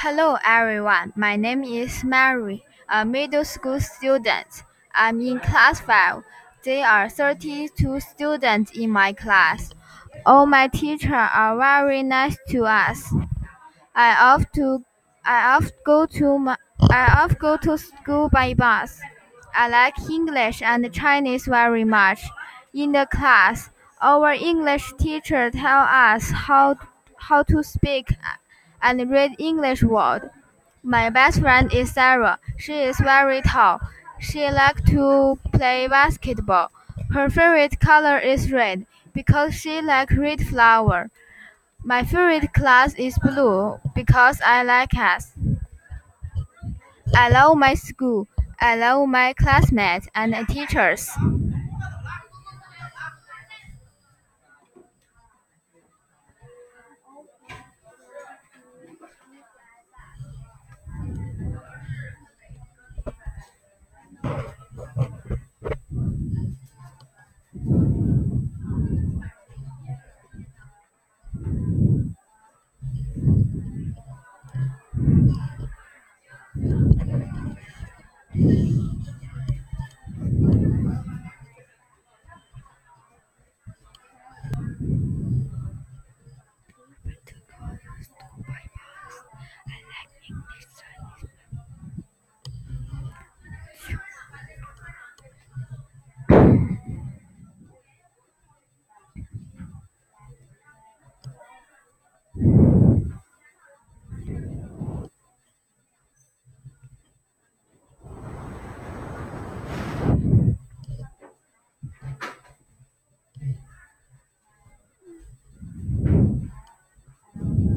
Hello everyone, my name is Mary, a middle school student. I'm in class 5. There are 32 students in my class. All my teachers are very nice to us. I often I often go to my I often go to school by bus. I like English and Chinese very much. In the class, our English teacher tell us how to speak and read English word. My best friend is Sarah. She is very tall. She likes to play basketball. Her favorite color is red because she likes red flower. My favorite class is blue because I like it. I love my school. I love my classmates and teachers.